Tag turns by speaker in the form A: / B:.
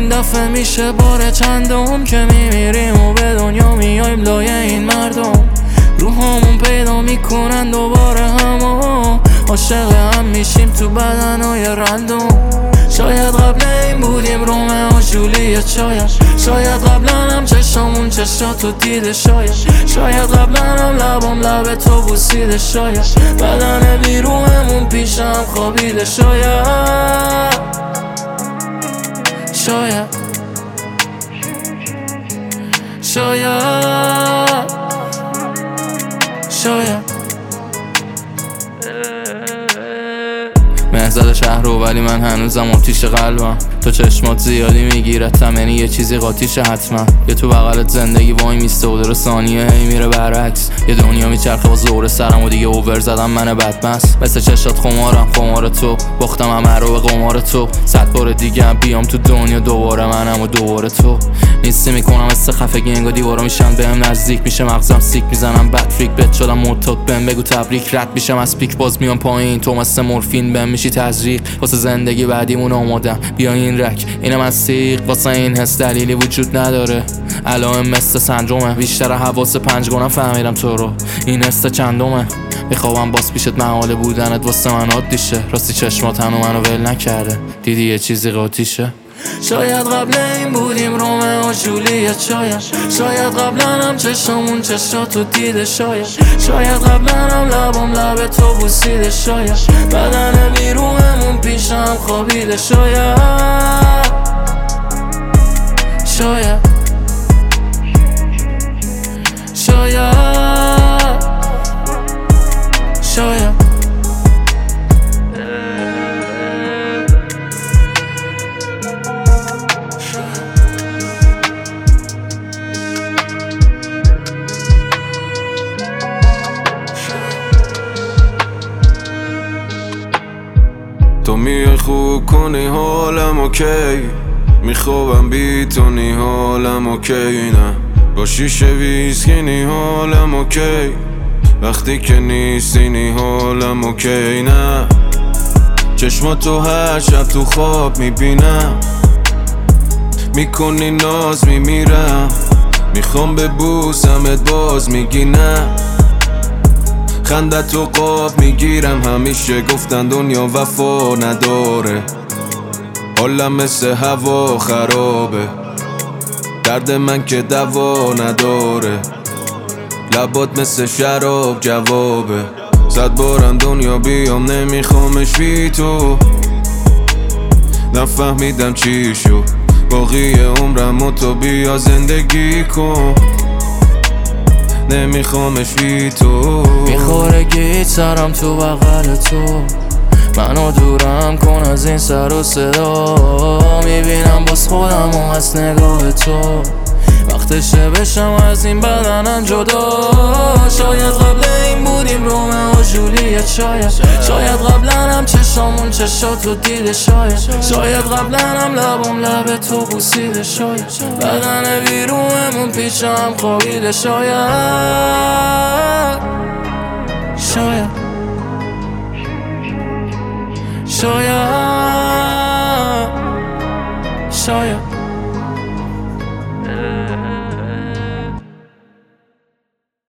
A: این دفعه میشه بار چندم که میمیریم و به دنیا میایم لای این مردم. روحامون پیدا میکنن دوباره همو عاشق هم میشیم تو بدنهای رندوم. شاید قبل این بودیم رومئو و جولیت، شاید قبلا هم چشامون چشاتو دیده، شاید قبلا هم لبام لب تو بوسیده، شاید بدن بیروممون پیشم خوابیده، شاید مهزاد شهر رو، ولی من هنوزم آتیش قلبم. تو چشمات زیادی میگیرتم، یعنی یه چیزی قاطیشه حتما. یه تو بغلت زندگی وای میسته و در ثانیه هی میره برعکس. یه دنیا میچرخه با زور سرم و دیگه اوور زدم من بدمست. مثل چشات خمار تو باختم همه رو به قمار تو. 100 بار دیگه هم بیام تو دنیا دوباره منم و دوباره تو. نیستی میکنم مثل خفگی، انگار دیوارا میشن بهم نزدیک، میشه مغزم سیک، میزنم بد فریک بت شدم مرتد. بهم بگو تبریک، رد میشم از پیک باز میام پایین. تو مثل مورفین بهم میشی تزریق، واسه زندگی بعدیمون آمادم. بیا این رک اینم از سیق، واسه این حس دلیلی وجود نداره. علائم مثل سندرومه، بیشتر حواس 5 گونم فهمیدم تو رو. این حس چندمه، میخوام باز پیشت محاله بودنت واسه من عادیشه. راستی چشمات هنو منو ول نکرده، دیدی یه چیزی قاطیشه. شاید قبل این بودیم رومئو و جولیت، شاید قبلا هم چشامون چشاتو دیده، شاید قبلا هم لبام لب تو بوسیده، شاید بدن بیروممون پیشم خوابیده، شاید
B: تو میای خوب کنی حالم اوکی، میخوابم بی تو نی حالم اوکی، نه با شیشه ویسکی نی حالم اوکی، وقتی که نیستی نی حالم اوکی، نه چشماتو هر شب تو خواب میبینم، میکنی ناز میمیرم، میخوام ببوسمت باز میگی نه، خندت تو قاب میگیرم. همیشه گفتن دنیا وفا نداره، حالم مثل هوا خرابه، درد من که دوا نداره، لبات مثل شراب جوابه. 100 بارم دنیا بیام نمیخوامش بی تو، نفهمیدم چی شو، باقی عمرم و تو بیا زندگی کن، نمیخوامش بی تو.
A: میخوره گیت سرم تو بغل تو، منو دورم کن از این سر و صدا. میبینم باز خودم و از نگاه تو، وقتشه بشم از این بدنم جدا. شاید قبل این بودیم رومئو و جولیت، شاید قبلا هم چشامون چشاتو دیده، شاید قبلا هم لبام لب تو بوسیده، شاید بدن بیروممون پیشم خوابیده، شاید